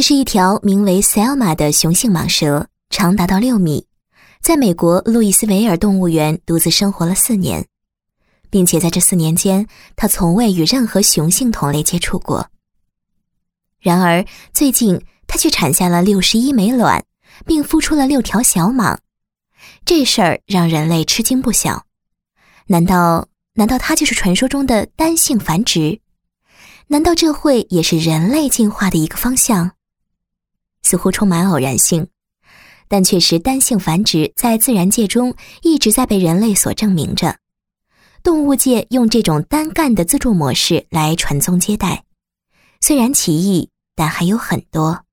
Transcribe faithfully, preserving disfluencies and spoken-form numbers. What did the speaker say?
这是一条名为 Selma 的雄性蟒蛇，长达到六米，在美国路易斯维尔动物园独自生活了四年，并且在这四年间，它从未与任何雄性同类接触过。然而，最近它却产下了六十一枚卵，并孵出了六条小蟒。这事儿让人类吃惊不小。难道难道它就是传说中的单性繁殖？难道这会也是人类进化的一个方向？似乎充满偶然性，但确实单性繁殖在自然界中一直在被人类所证明着。动物界用这种单干的自助模式来传宗接代，虽然奇异，但还有很多。